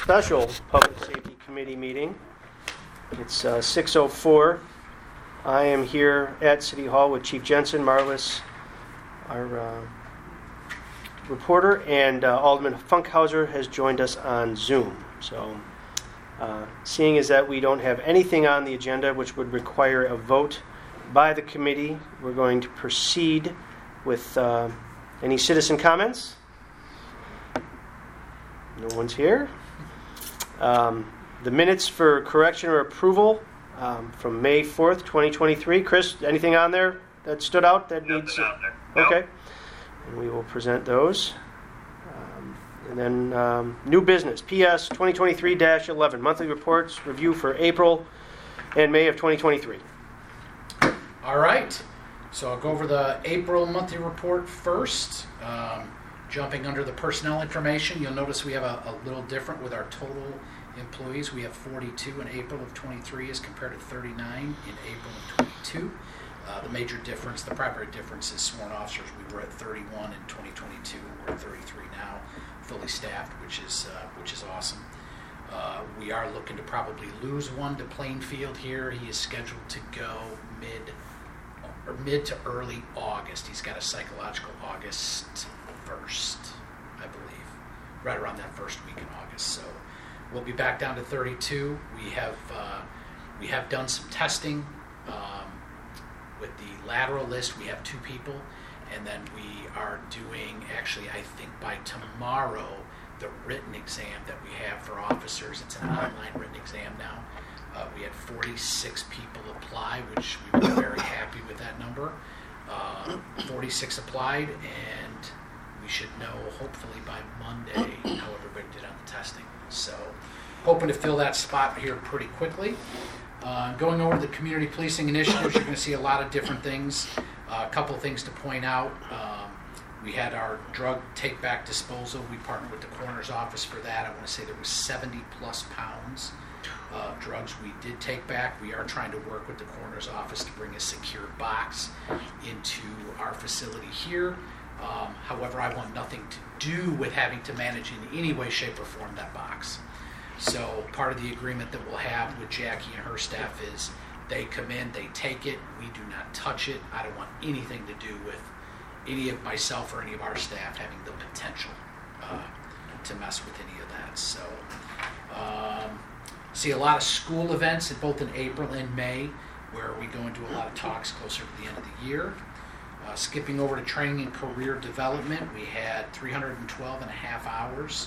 special Public Safety Committee meeting. It's 6:04. I am here at City Hall with Chief Jensen, Marlis, our reporter, and Alderman Funkhauser has joined us on Zoom. So, seeing as that we don't have anything on the agenda which would require a vote by the committee, we're going to proceed with any citizen comments. No one's here. The minutes for correction or approval from May 4th, 2023. Chris, anything on there that stood out that needs? On there. No. Okay. And we will present those. And then new business, PS 2023-11, monthly reports review for April and May of 2023. All right. So I'll go over the April monthly report first. Jumping under the personnel information, you'll notice we have a little different with our total employees. We have 42 in April of 23 as compared to 39 in April of 22. The major difference, the primary difference is sworn officers. We were at 31 in 2022. We're at 33 now, fully staffed, which is awesome. We are looking to probably lose one to Plainfield here. He is scheduled to go mid to early August. He's got a psychological August 1st, I believe, right around that first week in August. So we'll be back down to 32. We have done some testing with the lateral list. We have 2 people, and then we are doing, actually, I think by tomorrow, the written exam that we have for officers. It's an online written exam now. We had 46 people apply, which we were very happy with that number. 46 applied, and we should know hopefully by Monday how everybody did on the testing. So hoping to fill that spot here pretty quickly. Going over the community policing initiatives, you're going to see a lot of different things. A couple of things to point out. We had our drug take-back disposal. We partnered with the coroner's office for that. I want to say there was 70 plus pounds of drugs we did take back. We are trying to work with the coroner's office to bring a secure box into our facility here. However, I want nothing to do with having to manage in any way, shape, or form that box. So part of the agreement that we'll have with Jackie and her staff is they come in, they take it, we do not touch it. I don't want anything to do with any of myself or any of our staff having the potential to mess with any of that. So see a lot of school events both in April and May where we go into a lot of talks closer to the end of the year. Skipping over to training and career development, we had 312 and a half hours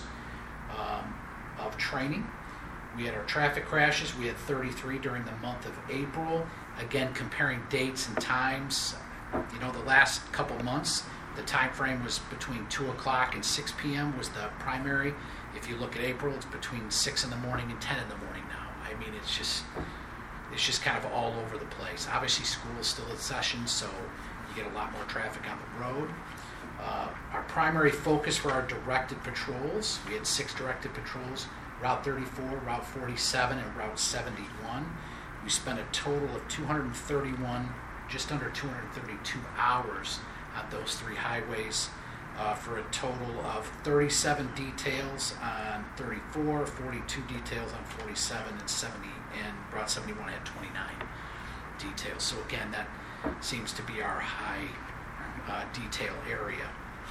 of training. We had our traffic crashes. We had 33 during the month of April. Again, comparing dates and times, the last couple months, the time frame was between 2 o'clock and 6 p.m. was the primary. If you look at April, it's between 6 in the morning and 10 in the morning now. I mean, it's just kind of all over the place. Obviously, school is still in session, so you get a lot more traffic on the road. Our primary focus for our directed patrols, we had 6 directed patrols, Route 34, Route 47, and Route 71. We spent a total of 231, just under 232 hours on those 3 highways for a total of 37 details on 34, 42 details on 47, and 70, and Route 71 had 29 details. So again, that seems to be our high detail area.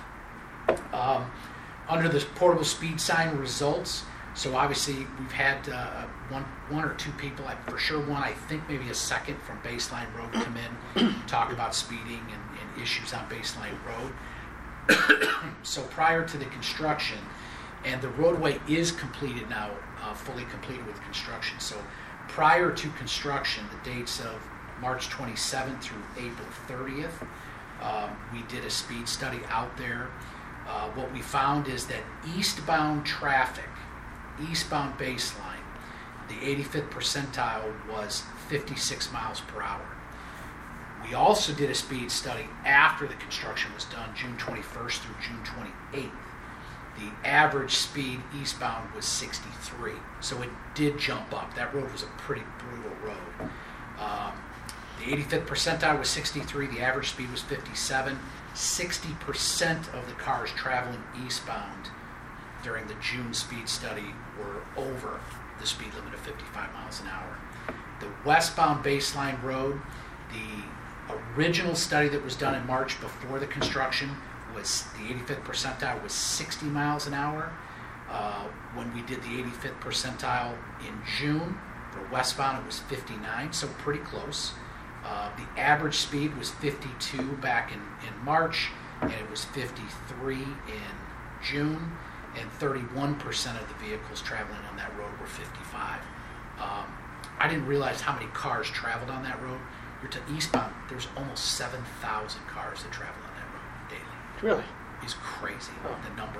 Under the portable speed sign results, so obviously we've had one or 2 people, for sure one, I think maybe a second from Baseline Road come in, talk about speeding and issues on Baseline Road. So prior to the construction, and the roadway is completed now, fully completed with construction. So prior to construction, the dates of March 27th through April 30th, we did a speed study out there. What we found is that eastbound traffic, eastbound Baseline, the 85th percentile was 56 miles per hour. We also did a speed study after the construction was done, June 21st through June 28th. The average speed eastbound was 63, so it did jump up. That road was a pretty brutal road. The 85th percentile was 63, the average speed was 57. 60% of the cars traveling eastbound during the June speed study were over the speed limit of 55 miles an hour. The westbound baseline road, the original study that was done in March before the construction was the 85th percentile was 60 miles an hour. When we did the 85th percentile in June for westbound, it was 59, so pretty close. The average speed was 52 back in March, and it was 53 in June, and 31% of the vehicles traveling on that road were 55. I didn't realize how many cars traveled on that road. You're to eastbound, there's almost 7,000 cars that travel on that road daily. Really? It's crazy, the number.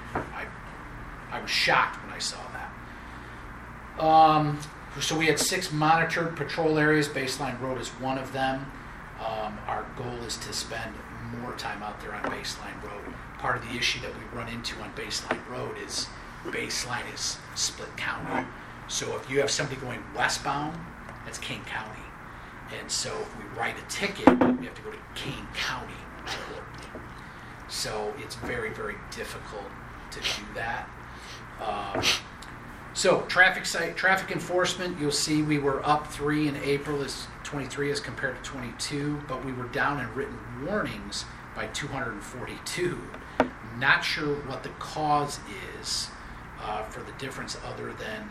I was shocked when I saw that. So we had 6 monitored patrol areas. Baseline Road is one of them. Our goal is to spend more time out there on Baseline Road. Part of the issue that we run into on Baseline Road is Baseline is split county. So if you have somebody going westbound, that's Kane County. And so if we write a ticket, we have to go to Kane County court. So it's very, very difficult to do that. So traffic enforcement, you'll see we were up 3 in April as 23 as compared to 22, but we were down in written warnings by 242. Not sure what the cause is for the difference other than,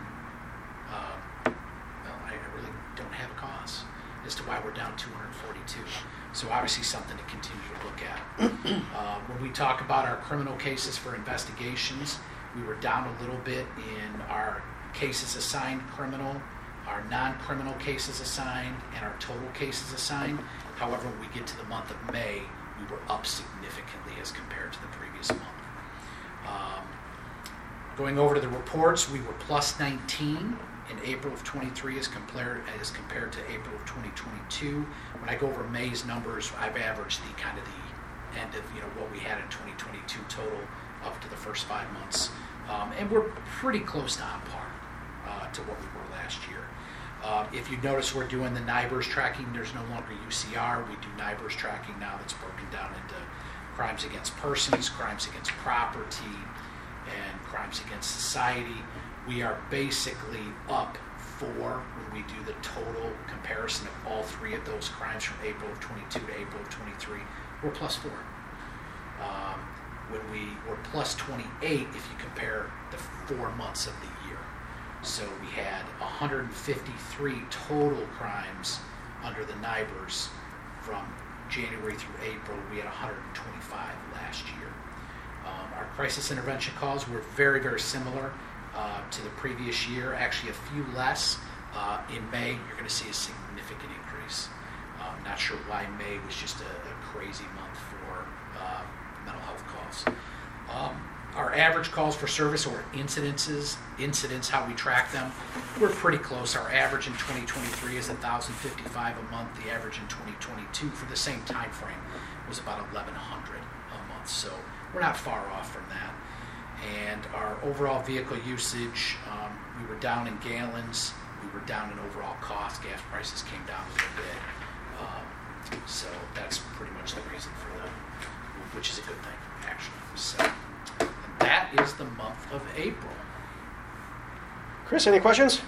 I really don't have a cause as to why we're down 242. So obviously something to continue to look at. When we talk about our criminal cases for investigations, we were down a little bit in our cases assigned criminal, our non-criminal cases assigned, and our total cases assigned. However, when we get to the month of May, we were up significantly as compared to the previous month. Going over to the reports, we were plus 19 in April of 23 as compared to April of 2022. When I go over May's numbers, I've averaged the kind of the end of what we had in 2022 total up to the first 5 months, and we're pretty close to on par to what we were last year. If you notice, we're doing the NIBRS tracking. There's no longer UCR. We do NIBRS tracking now. That's broken down into crimes against persons, crimes against property, and crimes against society. We are basically up 4 when we do the total comparison of all 3 of those crimes from April of 22 to April of 23. We're plus 4. When we were plus 28 if you compare the 4 months of the year. So we had 153 total crimes under the NIBRS from January through April. We had 125 last year. Our crisis intervention calls were very, very similar to the previous year, actually a few less. In May, you're going to see a significant increase. Not sure why May was just a crazy month for mental health calls. Our average calls for service or incidents, how we track them, we're pretty close. Our average in 2023 is 1,055 a month. The average in 2022 for the same time frame was about 1,100 a month. So we're not far off from that. And our overall vehicle usage, we were down in gallons. We were down in overall cost. Gas prices came down a little bit. So that's pretty much the reason for that, which is a good thing, actually. So that is the month of April. Chris, any questions?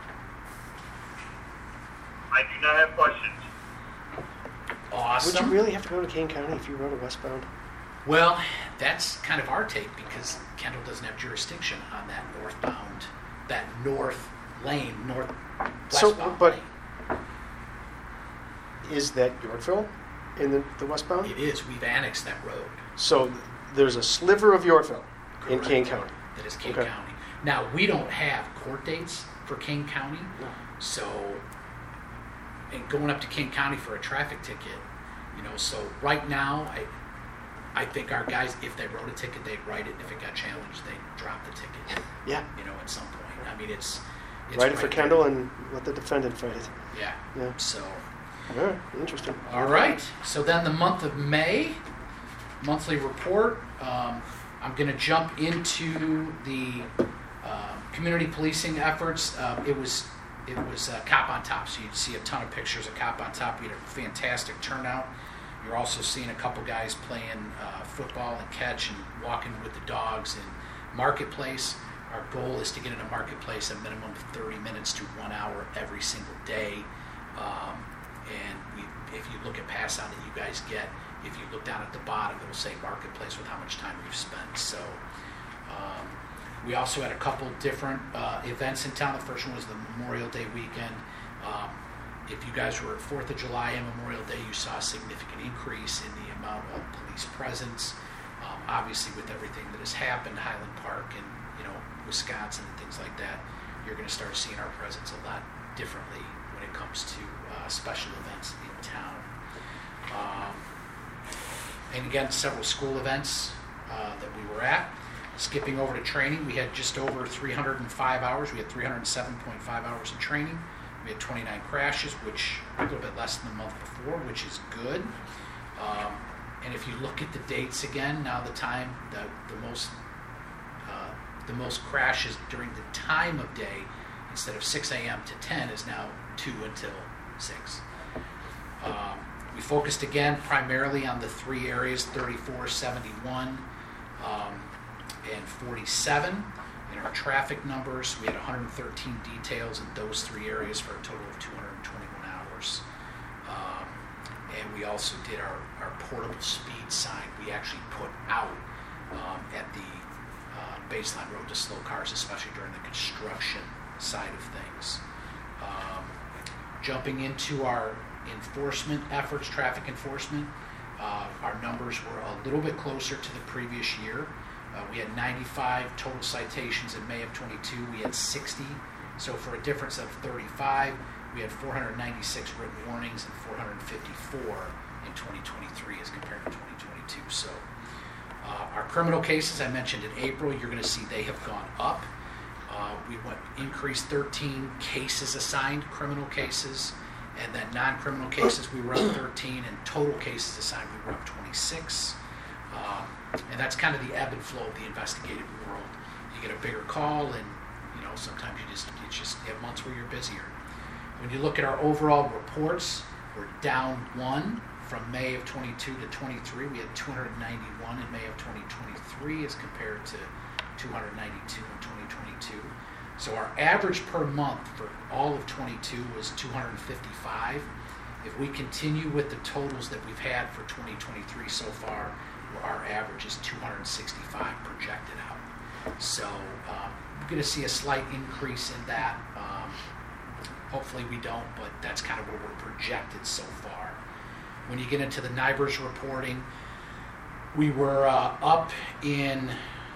I do not have questions. Awesome. Would you really have to go to Kane County if you rode a westbound? Well, that's kind of our take because Kendall doesn't have jurisdiction on that northbound, that north lane, westbound but lane. Is that Yorkville in the westbound? It is. We've annexed that road. So there's a sliver of Yorkville in Correct. Kane County. That is Kane Okay. County. Now, we don't have court dates for Kane County, No. so, and going up to Kane County for a traffic ticket, so right now, I think our guys, if they wrote a ticket, they'd write it, and if it got challenged, they'd drop the ticket, Yeah. at some point. I mean, it's Write it for right Kendall there. and let the defendant fight it. Yeah. Yeah. So, All right. Interesting. all right. So then the month of May, monthly report. I'm going to jump into the community policing efforts. It was Cop on Top, so you'd see a ton of pictures of Cop on Top. We had a fantastic turnout. You're also seeing a couple guys playing football and catch and walking with the dogs, and Marketplace, our goal is to get into Marketplace a minimum of 30 minutes to 1 hour every single day. If you look at pass out that you guys get, if you look down at the bottom, it'll say Marketplace with how much time we've spent. So we also had a couple different events in town. The first one was the Memorial Day weekend. If you guys were at 4th of July and Memorial Day, you saw a significant increase in the amount of police presence. Obviously, with everything that has happened, Highland Park and Wisconsin and things like that, you're going to start seeing our presence a lot differently when it comes to special events in town. And again, several school events that we were at. Skipping over to training, we had just over 305 hours. We had 307.5 hours of training. We had 29 crashes, which a little bit less than the month before, which is good. And if you look at the dates again, now the time, the most crashes during the time of day, instead of 6 a.m. to 10, is now 2 until 6. We focused again primarily on the 3 areas, 34, 71, and 47. In our traffic numbers, we had 113 details in those 3 areas for a total of 221 hours. And we also did our portable speed sign we actually put out at the baseline road to slow cars, especially during the construction side of things. Jumping into our enforcement efforts, traffic enforcement, our numbers were a little bit closer to the previous year. We had 95 total citations in May of 22. We had 60. So for a difference of 35, we had 496 written warnings and 454 in 2023 as compared to 2022. So our criminal cases, I mentioned in April, you're going to see they have gone up. We increased 13 cases assigned, criminal cases, and then non-criminal cases we were up 13, and total cases assigned we were up 26. And that's kind of the ebb and flow of the investigative world. You get a bigger call, and sometimes you just have months where you're busier. When you look at our overall reports, we're down 1 from May of 22 to 23. We had 291 in May of 2023 as compared to 292 in 2022. So our average per month for all of 22 was 255. If we continue with the totals that we've had for 2023 so far, our average is 265 projected out. So we're going to see a slight increase in that. Hopefully we don't, but that's kind of where we're projected so far. When you get into the NIBRS reporting, we were up in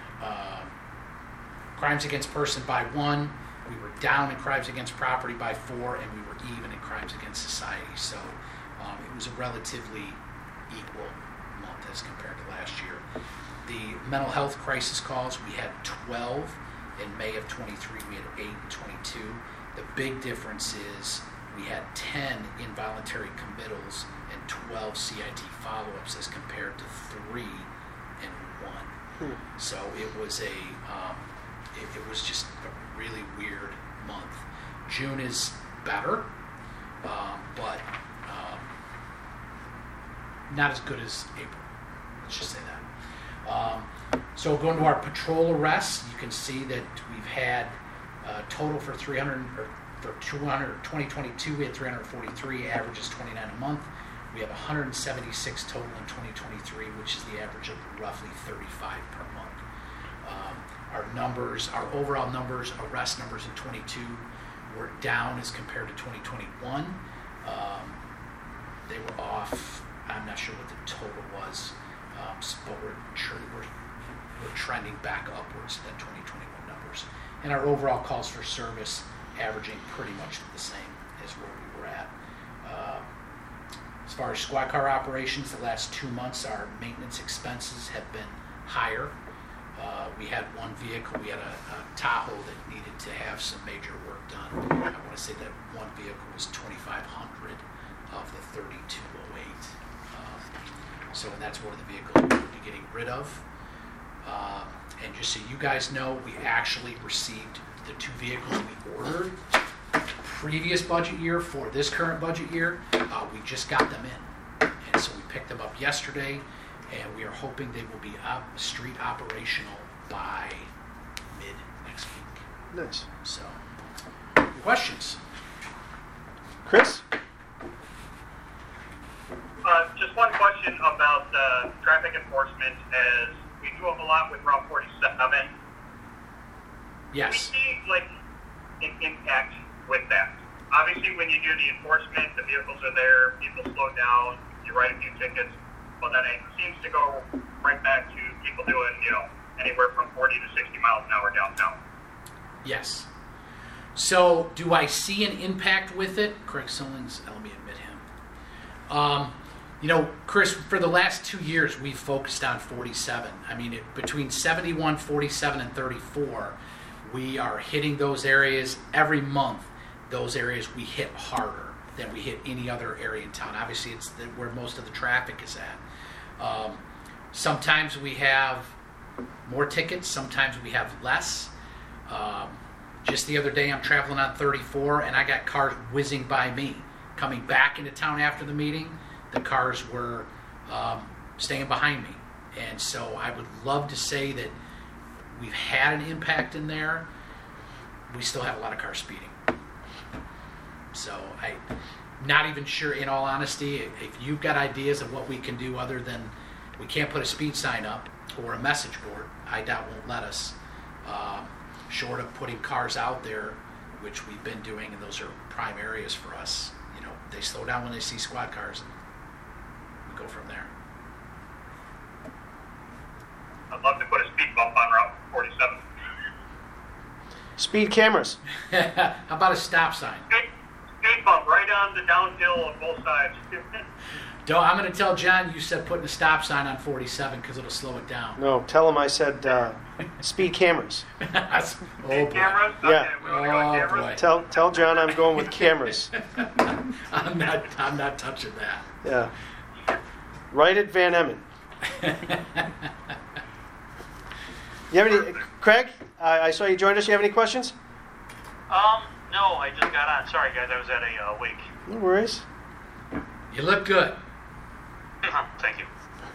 crimes against person by 1. We were down in crimes against property by 4, and we were even in crimes against society. So it was a relatively equal month as compared to last year. The mental health crisis calls, we had 12 in May of 23. We had 8 in 22. The big difference is we had 10 involuntary committals and 12 CIT follow-ups as compared to 3 and 1. So it was it was just a really weird month. June is better, but not as good as April. Let's just say that. So going to our patrol arrests, you can see that we've had total for 2022, we had 343, averages 29 a month. We have 176 total in 2023, which is the average of roughly 35 per month. Our overall numbers, arrest numbers in 22 were down as compared to 2021. They were off. I'm not sure what the total was, but we're trending back upwards than 2021 numbers. And our overall calls for service averaging pretty much the same as where we were at. As far as squad car operations, the last 2 months, our maintenance expenses have been higher. We had one vehicle, we had a Tahoe that needed to have some major work done. I want to say that one vehicle was 2,500 of the 3,208. And that's one of the vehicles we'll be getting rid of. And just so you guys know, we actually received the 2 vehicles we ordered previous budget year for this current budget year. We just got them in. And so we picked them up yesterday, and we are hoping they will be street operational by Nice. So, questions? Chris? Just one question about traffic enforcement, as we do a lot with Route 47. Yes. We see like an impact with that. Obviously, when you do the enforcement, the vehicles are there, people slow down, you write a few tickets, but then it seems to go right back to people doing, anywhere from 40 to 60 miles an hour downtown. Yes. So, do I see an impact with it? Craig Solins, let me admit him. Chris, for the last 2 years, we've focused on 47. I mean, between 71, 47, and 34, we are hitting those areas every month. Those areas we hit harder than we hit any other area in town. Obviously, it's where most of the traffic is at. Sometimes we have more tickets. Sometimes we have less. Just the other day, I'm traveling on 34, and I got cars whizzing by me. Coming back into town after the meeting, the cars were staying behind me. And so I would love to say that we've had an impact in there. We still have a lot of cars speeding. So I'm not even sure, in all honesty, if you've got ideas of what we can do other than we can't put a speed sign up or a message board, I doubt won't let us. Short of putting cars out there, which we've been doing, and those are prime areas for us. They slow down when they see squad cars, and we go from there. I'd love to put a speed bump on Route 47. Speed cameras. How about a stop sign? Speed bump right on the downhill on both sides. I'm going to tell John you said putting a stop sign on 47 because it'll slow it down. No, tell him I said speed cameras. Oh, boy. Cameras? Yeah. Okay, we want to go with cameras? boy. Tell John I'm going with cameras. I'm not touching that. Yeah. Right at Van Emmen. You have any, Craig? I saw you joined us. You have any questions? No, I just got on. Sorry, guys, I was at a wake. No worries. You look good. Thank you.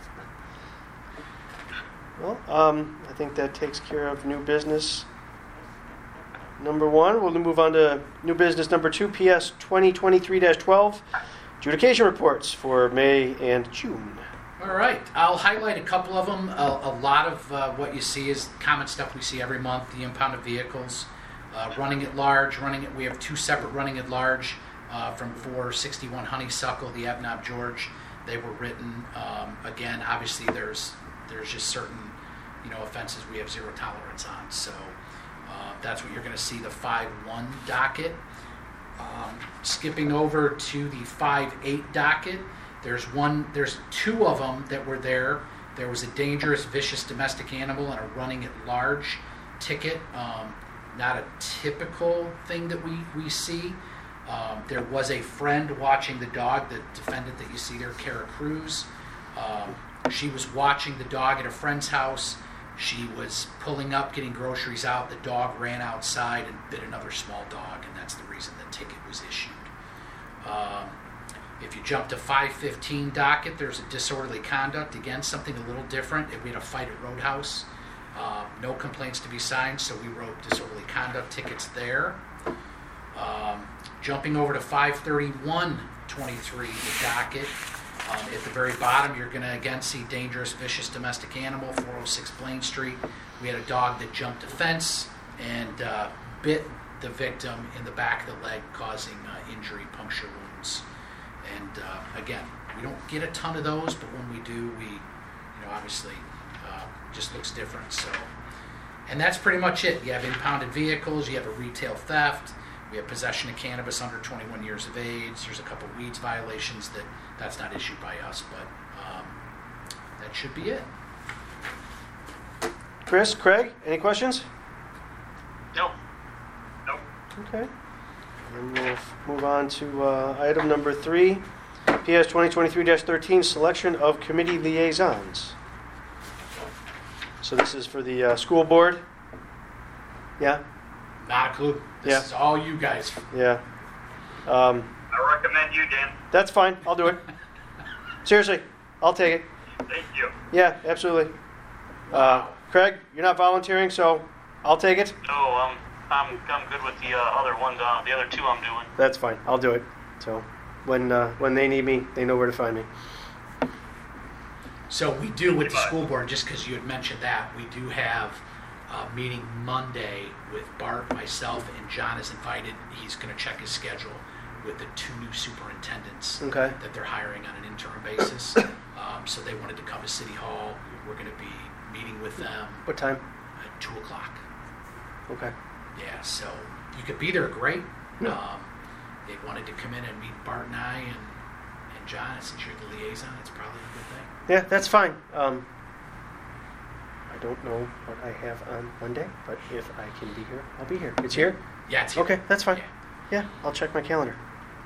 Well, I think that takes care of new business number 1. We'll move on to new business number 2, PS 2023-12, adjudication reports for May and June. All right. I'll highlight a couple of them. A lot of what you see is common stuff we see every month, the impounded vehicles, running at large. We have 2 separate running at large from 461 Honeysuckle, the Abnob George. They were written, again, obviously there's just certain, offenses we have zero tolerance on. So that's what you're going to see, the 5-1 docket. Skipping over to the 5-8 docket, there's 2 of them that were there. There was a dangerous, vicious domestic animal and a running at large ticket. Not a typical thing that we see. There was a friend watching the dog, the defendant that you see there, Kara Cruz. She was watching the dog at a friend's house. She was pulling up, getting groceries out. The dog ran outside and bit another small dog, and that's the reason the ticket was issued. If you jump to 515 docket, there's a disorderly conduct. Again, something a little different. We had a fight at Roadhouse. No complaints to be signed, so we wrote disorderly conduct tickets there. Jumping over to 531-23, the docket. At the very bottom, you're going to again see dangerous, vicious domestic animal, 406 Blaine Street. We had a dog that jumped a fence and bit the victim in the back of the leg, causing injury, puncture wounds. And again, we don't get a ton of those, but when we do, we, obviously, just looks different. So, and that's pretty much it. You have impounded vehicles, you have a retail theft. We have possession of cannabis under 21 years of age. There's a couple weeds violations that's not issued by us, but that should be it. Chris, Craig, any questions? No. Nope. Okay. And we'll move on to item number 3, PS 2023-13, selection of committee liaisons. So this is for the school board? Yeah? Not a clue. This is all you guys. Yeah. I recommend you, Dan. That's fine. I'll do it. Seriously, I'll take it. Thank you. Yeah, absolutely. Craig, you're not volunteering, so I'll take it. No, I'm good with the other ones. The other two I'm doing. That's fine. I'll do it. So when they need me, they know where to find me. So we do with the school board, just because you had mentioned that, we do have a meeting Monday with Bart, myself, and John is invited. He's going to check his schedule with the 2 new superintendents Okay. that they're hiring on an interim basis. So they wanted to come to City Hall. We're going to be meeting with them What time? at 2 o'clock. Okay. Yeah, so you could be there, great. Yeah. They wanted to come in and meet Bart and I and John. Since you're the liaison, it's probably a good thing. Yeah, that's fine. I don't know what I have on Monday, but if I can be here, I'll be here. It's here? Yeah, it's here. Okay, that's fine. Yeah. Yeah, I'll check my calendar.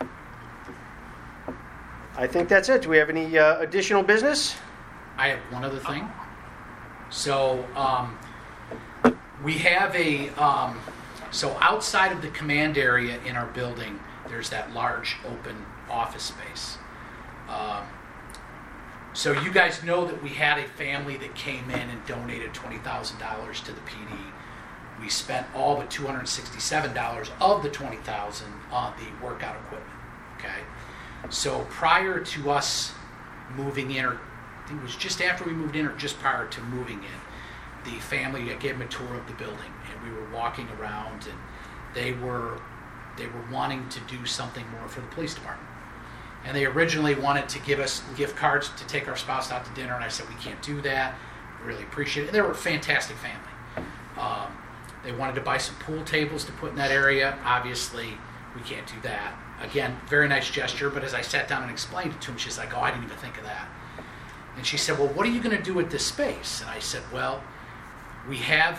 I think that's it. Do we have any additional business? I have one other thing. So we have so outside of the command area in our building, there's that large open office space. So you guys know that we had a family that came in and donated $20,000 to the PD. We spent all but $267 of the $20,000 on the workout equipment. Okay, so prior to us moving in, or I think it was just after we moved in, or just prior to moving in, the family gave them a tour of the building, and we were walking around, and they were wanting to do something more for the police department. And they originally wanted to give us gift cards to take our spouse out to dinner, and I said, we can't do that. Really appreciate it. And they were a fantastic family. They wanted to buy some pool tables to put in that area. Obviously, we can't do that. Again, very nice gesture, but as I sat down and explained it to him, she's like, oh, I didn't even think of that. And she said, well, what are you going to do with this space? And I said, well, I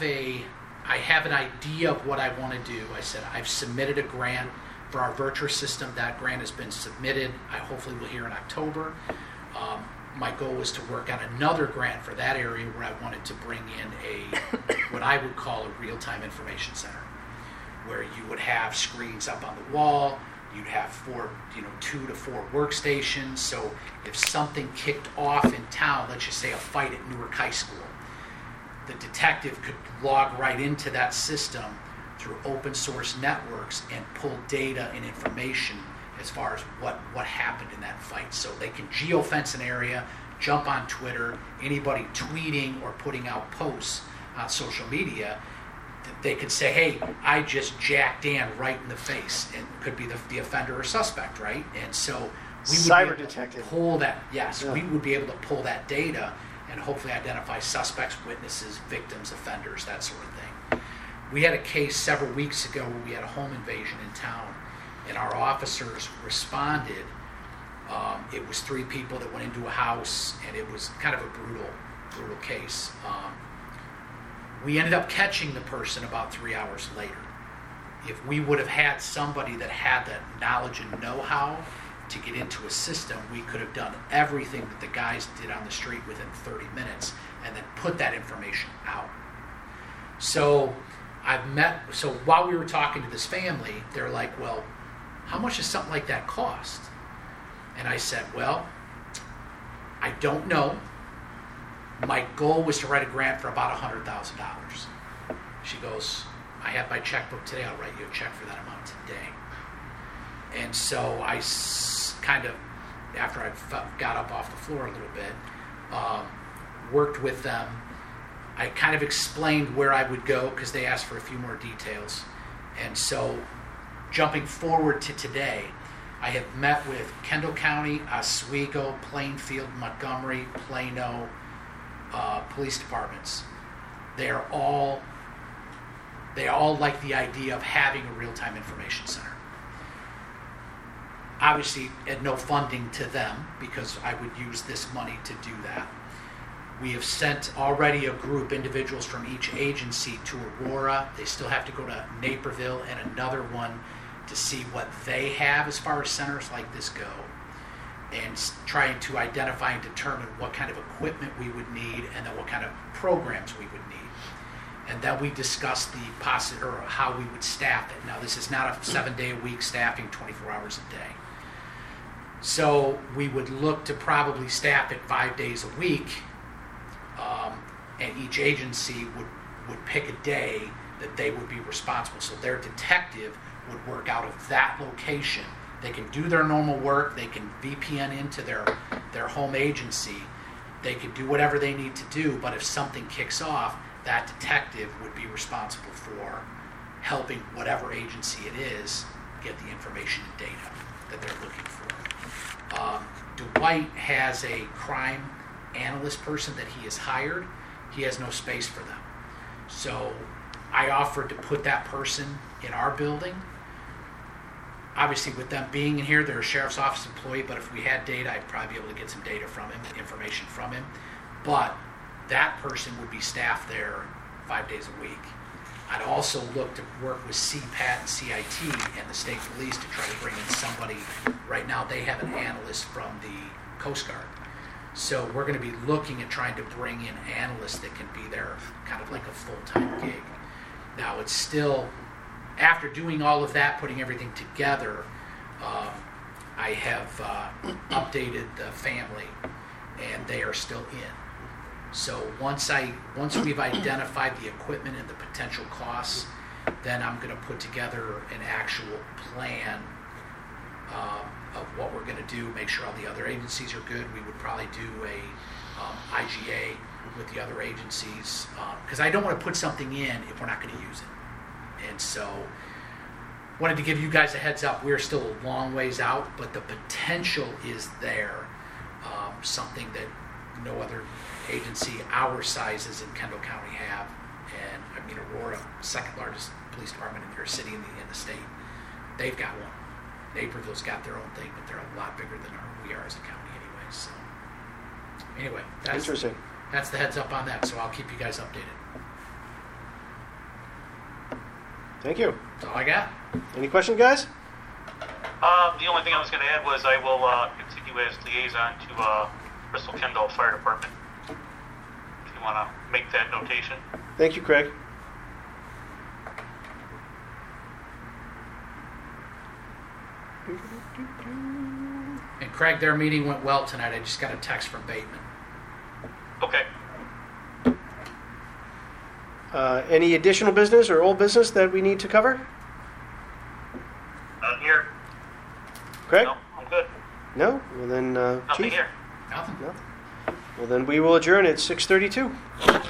have an idea of what I want to do. I said, I've submitted a grant for our Virtua system. That grant has been submitted. I hopefully will hear in October. My goal was to work on another grant for that area where I wanted to bring in what I would call a real-time information center, where you would have screens up on the wall. You'd have 2 to 4 workstations. So if something kicked off in town, let's just say a fight at Newark High School, the detective could log right into that system through open source networks and pull data and information as far as what happened in that fight. So they can geofence an area, jump on Twitter, anybody tweeting or putting out posts on social media, they could say, hey, I just jacked Dan right in the face, and it could be the offender or suspect, right? And so we would Cyber be able detective. to pull that, yes, Yeah. we would be able to pull that data and hopefully identify suspects, witnesses, victims, offenders, that sort of thing. We had a case several weeks ago where we had a home invasion in town, and our officers responded. It was 3 people that went into a house, and it was kind of a brutal case. We ended up catching the person about 3 hours later. If we would have had somebody that had that knowledge and know-how to get into a system, we could have done everything that the guys did on the street within 30 minutes and then put that information out. So while we were talking to this family, they're like, well, how much does something like that cost? And I said, well, I don't know. My goal was to write a grant for about $100,000. She goes, I have my checkbook today. I'll write you a check for that amount today. And so I kind of, after I got up off the floor a little bit, worked with them. I kind of explained where I would go because they asked for a few more details. And so jumping forward to today, I have met with Kendall County, Oswego, Plainfield, Montgomery, Plano, police departments. They all like the idea of having a real-time information center. Obviously, at no funding to them because I would use this money to do that. We have sent already a group, individuals from each agency, to Aurora. They still have to go to Naperville and another one to see what they have as far as centers like this go, and trying to identify and determine what kind of equipment we would need and then what kind of programs we would need. And then we discussed how we would staff it. Now, this is not a 7-day-a-week staffing, 24 hours a day. So we would look to probably staff it 5 days a week, and each agency would pick a day that they would be responsible. So their detective would work out of that location. They can do their normal work. They can VPN into their home agency. They could do whatever they need to do, but if something kicks off, that detective would be responsible for helping whatever agency it is get the information and data that they're looking for. Dwight has a crime analyst person that he has hired. He has no space for them. So I offered to put that person in our building. Obviously, with them being in here, they're a sheriff's office employee, but if we had data, I'd probably be able to get some data from him, information from him. But that person would be staffed there 5 days a week. I'd also look to work with CPAT and CIT and the state police to try to bring in somebody. Right now, they have an analyst from the Coast Guard. So we're going to be looking at trying to bring in analysts that can be there kind of like a full-time gig. Now, it's still, after doing all of that, putting everything together, I have updated the family, and they are still in. So once we've identified the equipment and the potential costs, then I'm going to put together an actual plan of what we're going to do, make sure all the other agencies are good. We would probably do a IGA with the other agencies, because I don't want to put something in if we're not going to use it. And so wanted to give you guys a heads up. We're still a long ways out, but the potential is there. Something that no other agency our sizes in Kendall County have. And I mean, Aurora, second largest police department in their city in the state, they've got one. Naperville's got their own thing, but they're a lot bigger than we are as a county anyway. So anyway, Interesting. That's the heads up on that. So I'll keep you guys updated. Thank you. That's all I got. Any questions, guys? The only thing I was going to add was I will continue as liaison to Bristol Kendall Fire Department. If you want to make that notation. Thank you, Craig. And Craig, their meeting went well tonight. I just got a text from Bateman. Okay. Any additional business or old business that we need to cover? Here. Craig? No, I'm good. No? Well then, Nothing Chief? here. Nothing. Nothing. Well then we will adjourn at 6:32.